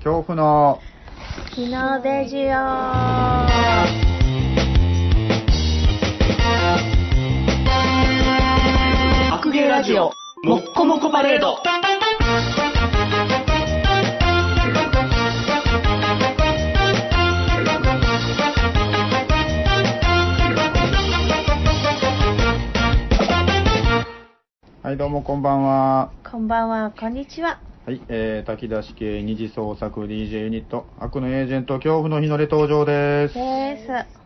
恐怖の日の出ジオ。 白芸ラジオもっこもこパレード。 はい、どうもこんばんは。 こんばんは、こんにちは。 はい、炊き出し系二次創作 DJ ユニット悪のエージェント恐怖の日の出登場です。 です。 はい、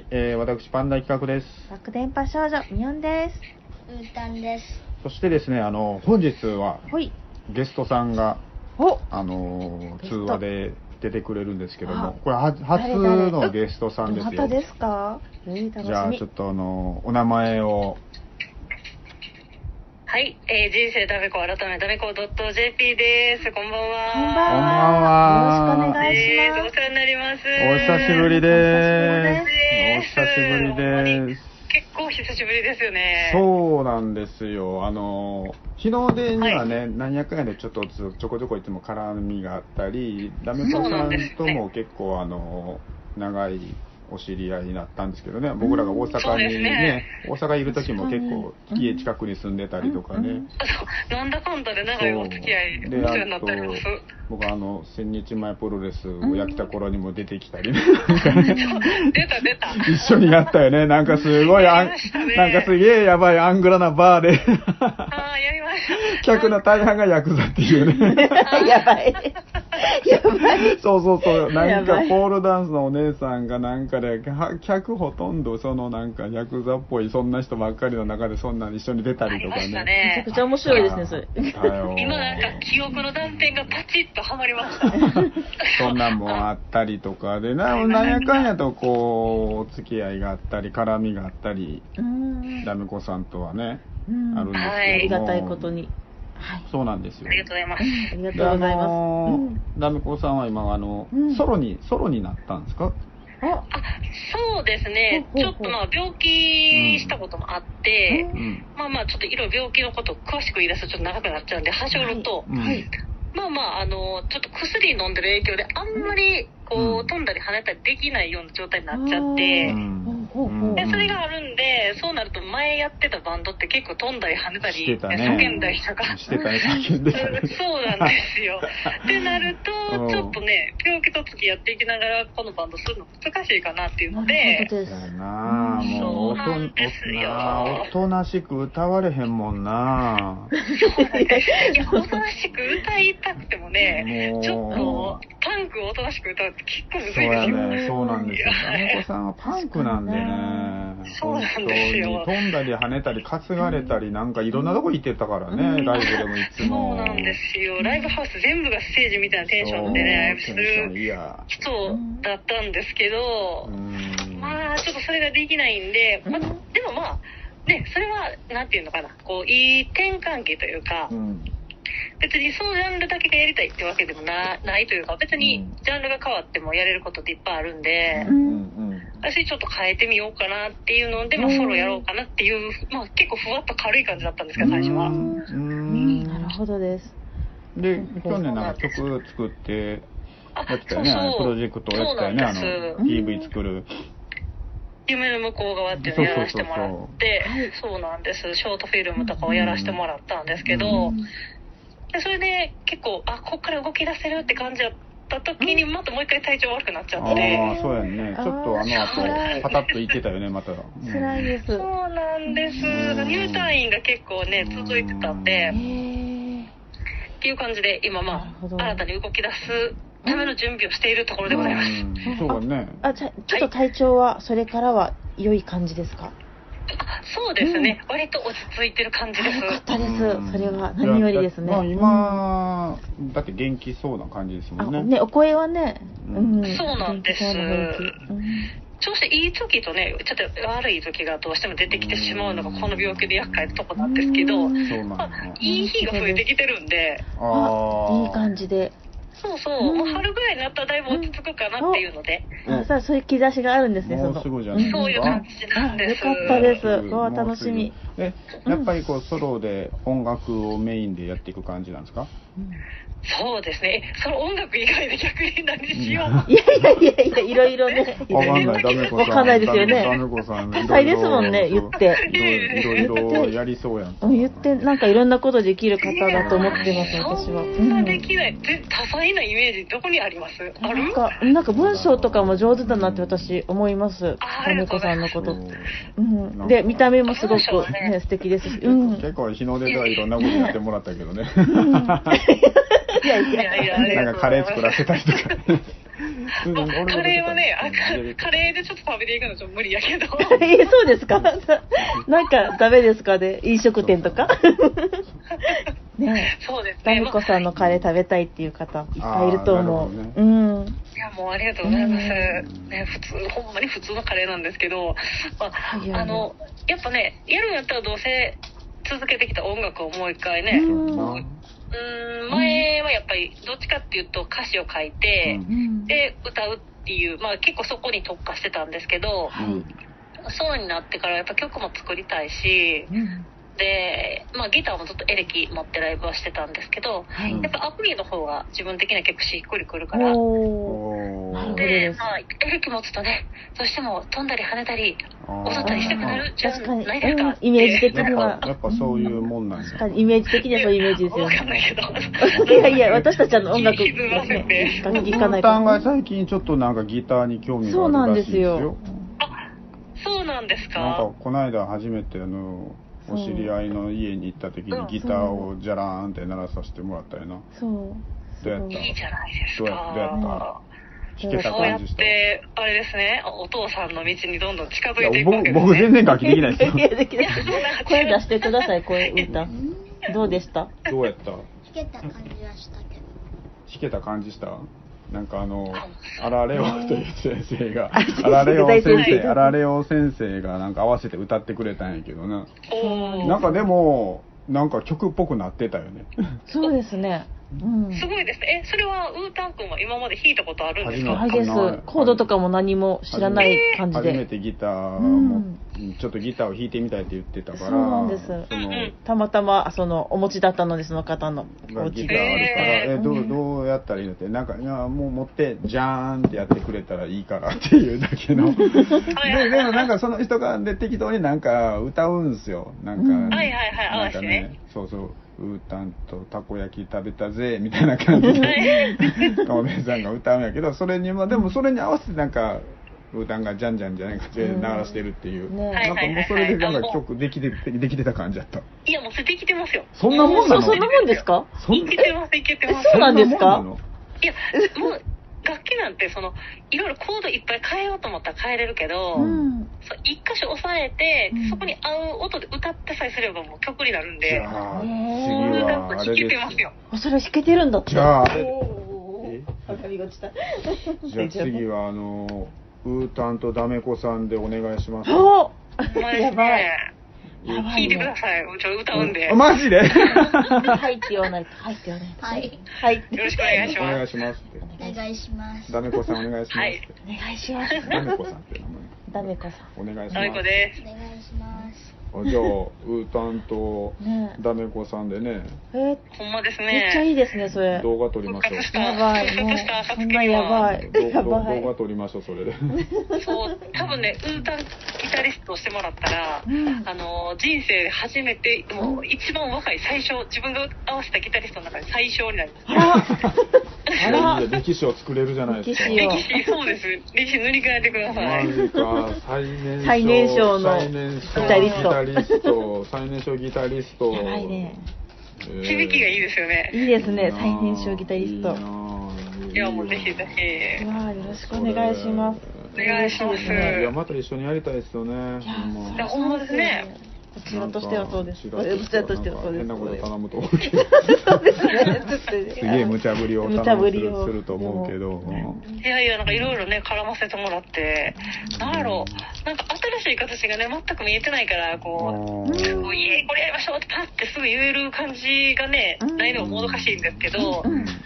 私パンダ企画です。 爆電波少女ミオンです。 うーたんです。 そしてですね、本日はほい。 ゲストさんがお、 通話で出てくれるんですけども、 あこれ初のゲストさんですよ。 またですか？楽しみ。 じゃあちょっとお名前を。 はい、人生ダメ子改めダメ子 .jp です。こんばんは。 こんばんこんばんは。 は。 よろしくお願いします。 お世話になります。 お久しぶりです。 おお久しぶりです。 結構久しぶりですよね。 そうなんですよ。日の出にはね、何やかんやでちょこちょこいつも絡みがあったり、ダメ子さんとも結構長いお知り合いになったんですけどね、僕らが大阪にね、大阪いる時も結構家近くに住んでたりとかね。 なんだかんだで長いお付き合い、お世話になっております。 僕千日前プロレスをやった頃にも出てきたりね。 出た。 一緒にやったよね。なんかすごいなんかすげえやばいアングラなバーで。 やりました。 客の大半がヤクザっていうね。 やばい。 そう。なんかポールダンスのお姉さんがなんかで、客ほとんどなんかヤクザっぽいそんな人ばっかりの中でそんなに一緒に出たりとかね。 めちゃくちゃ面白いですね、それ。 今なんか記憶の断片がパチッとはまりました。 そんなんもあったりとかで、なんやかんやとお付き合いがあったり、絡みがあったり、ダメ子さんとはね、あるんですけども。 ありがたいことに。はい、 そうなんですよ。 ありがとうございます。 ありがとうございます。 ダメ子さんは今ソロになったんですか？ そうですね。ちょっと病気したこともあって、ちょっといろいろ病気のことを詳しく言い出すとちょっと長くなっちゃうんで、はしょると、ちょっと薬飲んでる影響であんまり飛んだり跳ねたりできないような状態になっちゃって、でそれがあるんで、そうなると前やってたバンドって結構飛んだり跳ねたり、叫んだりとかしてたね、叫んでたね。 そうなんですよ。ってなるとちょっとね、病気と付き合っていきながらこのバンドするの難しいかなっていうので、 そうなんですよ。おとなしく歌われへんもんな。 そうなんです。おとなしく歌いたくてもね、ちょっとパンクをおとなしく歌うって結構むずいですよ。 そうなんですよ。ダメ子さんはパンクなんでね。 そうなんですよ。 飛んだり跳ねたり担がれたりなんかいろんなとこ行ってたからね、ライブでもいつも。 そうなんですよ。ライブハウス全部がステージみたいなテンションでね、ライブする人だったんですけど、ちょっとそれができないんで、でもそれはなんていうのかな、いい転換期というか、別にそのジャンルだけがやりたいってわけでもないというか、別にジャンルが変わってもやれることっていっぱいあるんで、私ちょっと変えてみようかなっていうので、ソロやろうかなっていう、結構ふわっと軽い感じだったんですけど、最初は。 なるほどです。 で、去年なんか曲作ってやってたよね、プロジェクトをやったよね、PV 作る。 夢の向こう側っていうのをやらせてもらって、そうなんです。ショートフィルムとかをやらせてもらったんですけど、でそれで結構こっから動き出せるって感じだった時にまたもう一回体調悪くなっちゃって。 そうやね。ちょっと後パタッといってたよね、また。 辛いです。 そうなんです。入退院が結構ね続いてたんで、っていう感じで今新たに動き出すための準備をしているところでございます。 そうね。 ちょっと体調はそれからは良い感じですか？ そうですね、割と落ち着いてる感じです。 よかったです。それは何よりですね。 今だって元気そうな感じですもんね。 お声はね、 そうなんです。調子いい時とね、ちょっと悪い時がどうしても出てきてしまうのがこの病気で厄介なとこなんですけど、いい日が増えてきてるんで、 いい感じで。 そう、もう春ぐらいになったらだいぶ落ち着くかなっていうので。 そういう兆しがあるんですね。 もうすぐじゃないですか。 そういう感じなんです。 よかったです。楽しみ。 やっぱりソロで音楽をメインでやっていく感じなんですか？ そうですね。その音楽以外で逆に何しよう。 いや、いろいろね。 わかんない、ダメ子さん。 わかんないですよね。 ダメ子さん。 多彩ですもんね、言って。 いろいろやりそうやん。 言って、なんかいろんなことできる方だと思ってます、私は。 そんなできない。多彩なイメージ、どこにあります？ある？ なんか文章とかも上手だなって私思います。ダメ子さんのこと。で、見た目もすごくね、素敵ですし。 結構日の出ではいろんなことやってもらったけどね。 いや、 なんかカレー作らせたりとか。 カレーはね、カレーでちょっと食べていくのちょっと無理やけど。 そうですか？なんかダメですかね？飲食店とか？ね、 そうですね。 ダメ子さんのカレー食べたいっていう方いっぱいいると思う。 いや、もうありがとうございます。ね、ほんまに普通のカレーなんですけど、やっぱね、やるんやったらどうせ続けてきた音楽をもう一回ね、前はやっぱりどっちかっていうと歌詞を書いて、で歌うっていう、結構そこに特化してたんですけど、そうになってからやっぱ曲も作りたいし、で、ギターもずっとエレキ持ってライブはしてたんですけど、やっぱアプリの方が自分的な曲しっくりくるから、で、エレキ持つとね、どうしても飛んだり跳ねたり踊ったりしたくなるじゃないですか。 イメージ的にはやっぱそういうもんなんですか。 イメージ的にはそういうイメージですよね。 わかんないけど。 いや、私たちは音楽気づませて。 楽器いかないと。が最近ちょっとなんかギターに興味があるらしいですよ。 そうなんですか。 なんかこの間初めてお知り合いの家に行った時にギターをジャラーンって鳴らさせてもらったよな。 そう。 どうやった？ いいじゃないですか。 どうやった？弾けたそうやっ感じした？ て、あれですね、お父さんの道にどんどん近づいていくわけですね。 僕全然楽器できないですよ。 声出してください、声歌。どうでした？ どうやった？ 弾けた感じはしたけど。 弾けた感じした？なんかアラレオという先生が、アラレオ先生がなんか合わせて歌ってくれたんやけどな。なんかでも、なんか曲っぽくなってたよね。 そうですね。 すごいですね。それはウータン君は今まで弾いたことあるんですか？ はいです。コードとかも何も知らない感じで。 初めてギターも、ちょっとギターを弾いてみたいって言ってたから。 そうなんです。たまたまお持ちだったので、その方のお家があるから、どうやったらいいのって、なんかもう持ってジャーンってやってくれたらいいからっていうだけの。でもなんかその人が適当になんか歌うんすよ。なんかね、そうそう。ウータンとたこ焼き食べたぜみたいな感じでお姉さんが歌うんやけど、それにでもそれに合わせてなんかウータンがじゃんじゃんじゃないかって鳴らしてるっていう、なんかもうそれでなんか曲できてた感じだった。 いやもうそれできてますよ。 そんなもんなの？ そんなもんですか？ いけてます。 そうなんですか？ いやもう楽器なんていろいろコードいっぱい変えようと思ったら変えれるけど、一箇所押さえてそこに合う音で歌ってさえすればもう曲になるんで。 じゃあ次はあれですよ。 それ弾けてるんだって。 じゃあじゃあ次はウータンとダメ子さんでお願いします。 やばい。 聞いてください。歌うんで。 マジで？ はいって言わないと。はいって言わないと。はい。 よろしくお願いします。 お願いしますって。 お願いします。 ダメ子さんお願いしますって。 お願いします。 ダメ子さんって名前。 ダメ子さん。 お願いします。 ダメ子です。 お願いします。 じゃあウータンとダメ子さんでね。 ほんまですね。 めっちゃいいですね、それ。 動画撮りましょう。 やばい。もうそんなやばい。 動画撮りましょう、それで。 そう、多分ね、ウータンギタリストをしてもらったら、人生で初めて、もう一番若い最初、自分が合わせたギタリストの中で最小になります。 歴史を作れるじゃないですか。 歴史、そうです。歴史塗り替えてください。 マジか、 最年少のギタリスト。 最年少ギタリスト。 やばいね。 響きがいいですよね。 いいですね、最年少ギタリスト。 いや、もうぜひぜひ。 よろしくお願いします。 お願いします。 いや、また一緒にやりたいですよね。 いや、 ほんまですね。 こちらとしてはそうです。こちらとしてはそうです。 変なこと頼むと思うけど。すげえ無茶ぶりをすると思うけど。 いや、なんかいろいろね、絡ませてもらって、なんやろう、なんか新しい形がね、全く見えてないから、これやりましょうってパッてすぐ言える感じがね、ないのももどかしいんですけど、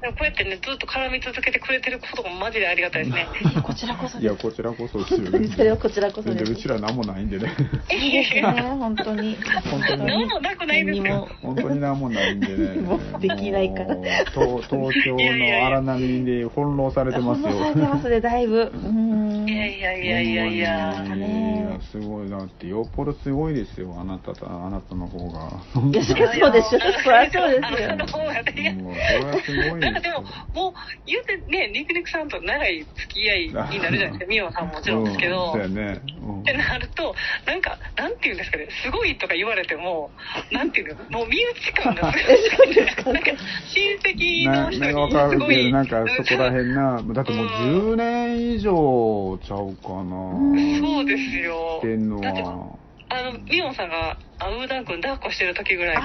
こうやってね、ずっと絡み続けてくれてることがマジでありがたいですね。 こちらこそです。 いや、こちらこそですよね。 それはこちらこそです。 うちら何もないんでね。 いいですね、本当に。 本当に。 何もなくないんですよ。 本当に何もないんでね。 もうできないから。 東京の荒波で翻弄されてますよ。 翻弄されてますね、だいぶ。 いやいやいやいやいや。 いや、すごい。だってよっぽどすごいですよ、あなたの方が。 いや、そりゃそうでしょ。そりゃそうですよ。 あなたの方がね。 もう、それはすごいですよ。 なんかでも、もう、言うてね、ニクニクさんと長い付き合いになるじゃないですか。ミオさんももちろんですけど。 そうやね。 ってなると、なんか、なんていうんですかね、すごいとか言われても、なんていうの、もう身内感がすごい。なんか、親戚の人にすごい。 なんかそこら辺な、だってもう10年以上ちゃうかな。 そうですよ。 してんのは。 ミオンさんが、ウーダン君抱っこしてる時ぐらいから。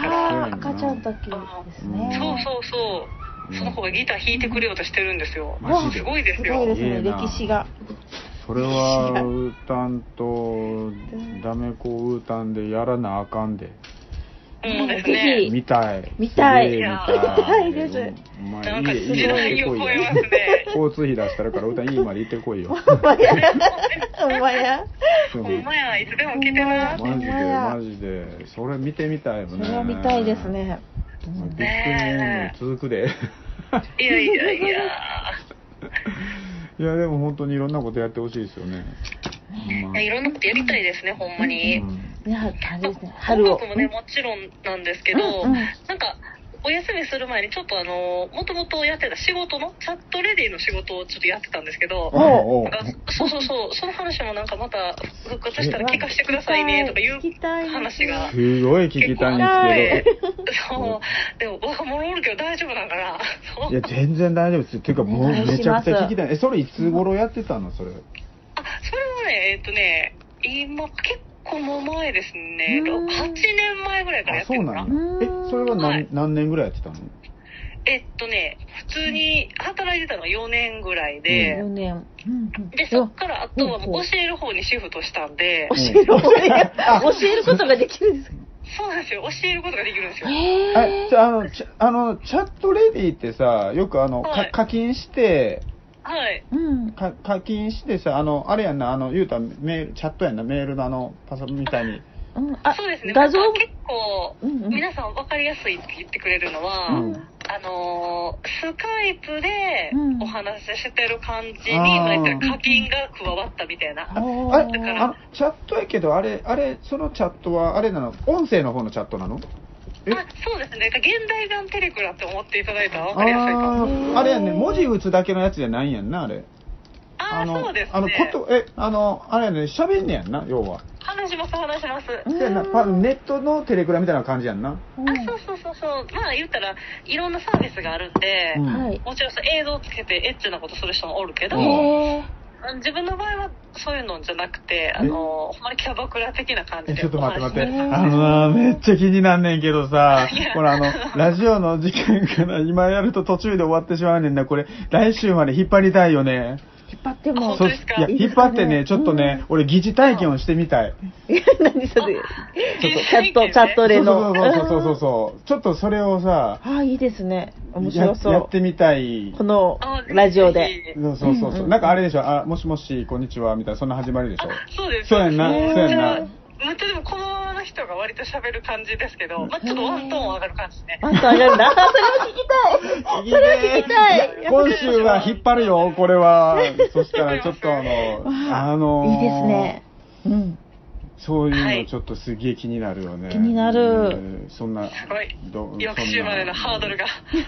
赤ちゃん時ですね。 そう。その子がギター弾いてくれようとしてるんですよ。すごいですよ。 すごいですね、歴史が。 それは、ウータンと、ダメコウータンでやらなあかんで。 そうですね。 見たい。 見たい。 見たいです。 なんか時代を超えますね。 交通費出したらから、ウータン家まで行ってこいよ。 ほんまや。 ほんまや、いつでも来てな。 マジで。それ見てみたいよね。 それは見たいですね。 ビッグネーム続くで。 いや。 いや、でも本当にいろんなことやってほしいですよね。 いろんなことやりたいですね、ほんまに。 いや、あれですね、春を。 音楽もね、もちろんなんですけど、なんか、お休みする前にちょっともともとやってた仕事の、チャットレディの仕事をちょっとやってたんですけど、そう、その話もなんかまた復活したら聞かせてくださいねとかいう話が。 すごい聞きたいんですけど。 そう、でも若者おるけど大丈夫なんかな。 いや、全然大丈夫です。っていうかもうめちゃくちゃ聞きたい。それいつ頃やってたのそれ。 それはね、今結構もう前ですね。8年前ぐらいからやってるかな。 そうなんや。それは何年ぐらいやってたの？ 普通に働いてたのが4年ぐらいで、 4年。 で、そっからあとはもう教える方にシフトしたんで、 教えることができるんですか？ そうなんですよ。教えることができるんですよ。 チャットレディってさ、よく課金して、 はい。 課金してさ、あれやんな、言うたらチャットやんな、メールのパソコンみたいに。 そうですね。画像結構、皆さん分かりやすいって言ってくれるのは、スカイプでお話ししてる感じに、課金が加わったみたいな。 チャットやけど、そのチャットは、あれなの、音声の方のチャットなの？ そうですね。現代版テレクラって思っていただいたら分かりやすいかも。 あれやね、文字打つだけのやつじゃないんやんな、あれ。 そうですね。 あれやね、喋んねやんな、要は。 話します。 ネットのテレクラみたいな感じやんな。 そう。まあ言ったら、いろんなサービスがあるんで、もちろん映像つけてエッチなことする人もおるけど、自分の場合はそういうのじゃなくて、ほんまにキャバクラ的な感じで。 ちょっと待って。めっちゃ気になんねんけどさ、これラジオの時間から今やると途中で終わってしまうねんな。これ、来週まで引っ張りたいよね。 引っ張っても。 いや、引っ張ってね、ちょっとね、俺疑似体験をしてみたい。 何それ。チャットでの。 そう。ちょっとそれをさ、 いいですね。面白そう。 やってみたい。 このラジオで。 そう。なんかあれでしょ、もしもし、こんにちは、みたいな、そんな始まりでしょ。 そうです。 そうやんな。 またでもこのままの人が割と喋る感じですけど、ちょっとワントーン上がる感じですね。 ワントーン上がるな。それは聞きたい。 今週は引っ張るよ、これは。そしたらちょっといいですね。 そういうのちょっとすげえ気になるよね。 気になる。 そんな。すごい。翌週までのハードルが。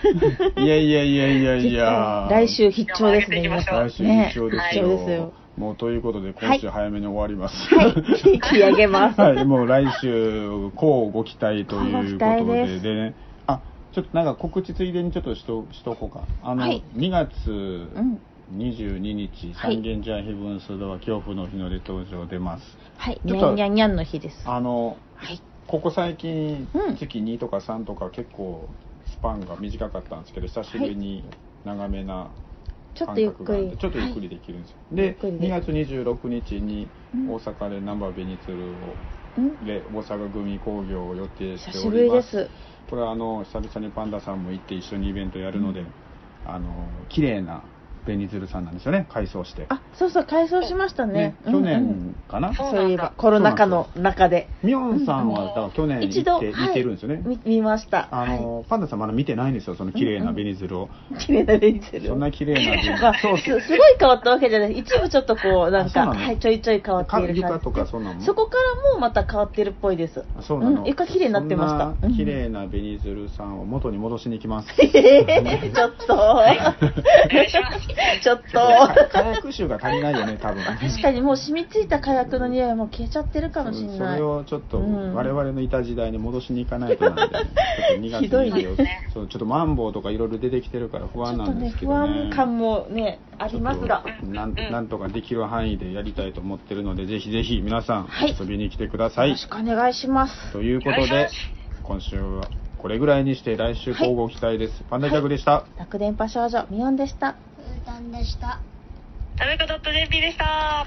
いや。 来週必聴ですね。 来週必聴ですよ。もうということで今週早めに終わります。 引き上げます。 はい、もう来週こうご期待ということでね。ちょっとなんか告知ついでにちょっとしとこうか。2月22日、三軒茶屋ヘブンスドア恐怖の日ので登場出ます。 はい、にゃんにゃんにゃんの日です。 ここ最近、月2とか3とか結構スパンが短かったんですけど、久しぶりに長めなちょっとゆっくりちょっとゆっくりできるんですよ。で、2月26日に大阪でナンバーベニツルをで大阪組興行を予定しております。 久しぶりです。 これは久々にパンダさんも行って一緒にイベントやるので、 綺麗な紅鶴さんなんですよね、改装して。 あ、そうそう、改装しましたね。 去年かな、 そういえば、コロナ禍の中で。 ミョンさんは、だから去年一度見てるんですよね。 見ました。 パンダさんまだ見てないんですよ、その綺麗な紅鶴を。 綺麗な紅鶴。 そんな綺麗な紅鶴。 そう、すごい変わったわけじゃない。一部ちょっとこう、なんか、はい、ちょいちょい変わっている感じ。 床とかそんなもん。 そこからもまた変わってるっぽいです。 そうなの。 床綺麗になってました。 そんな綺麗な紅鶴さんを元に戻しに行きます。 ちょっと。ちょっと。 火薬臭が足りないよね、多分。 確かにもう染みついた火薬の匂いはもう消えちゃってるかもしれない。 それをちょっと我々のいた時代に戻しに行かないとなんで、ね、ちょっと2月にちょっとマンボウとかいろいろ出てきてるから不安なんですけどね。 不安感もねありますが、 なんとかできる範囲でやりたいと思ってるので、ぜひぜひ皆さん遊びに来てください。 よろしくお願いします。 ということで今週はこれぐらいにして来週交互期待です。パンダ客でした。 楽電波少女ミオンでした。 うーたんでした。 ためこ .jp でした。 はい。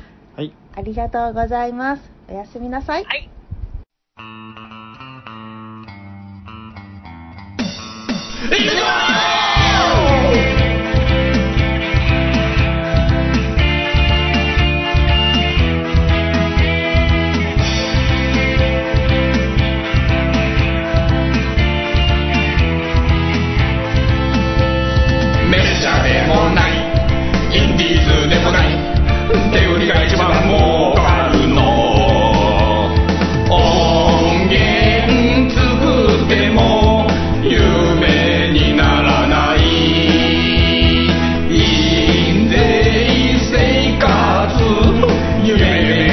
ありがとうございます。おやすみなさい。 はい。 メジャーでもないインディーズでもない手売りが一番儲かるの音源作っても夢にならない印税生活夢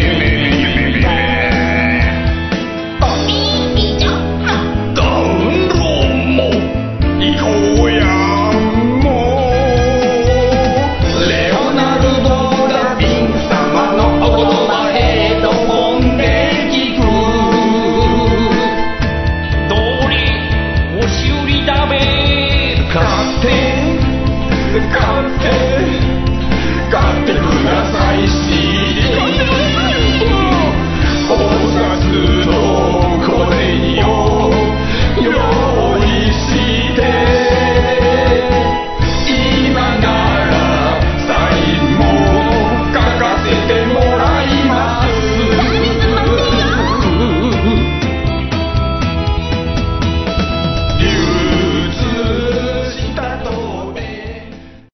おみちょダウンロードも行こうや勝手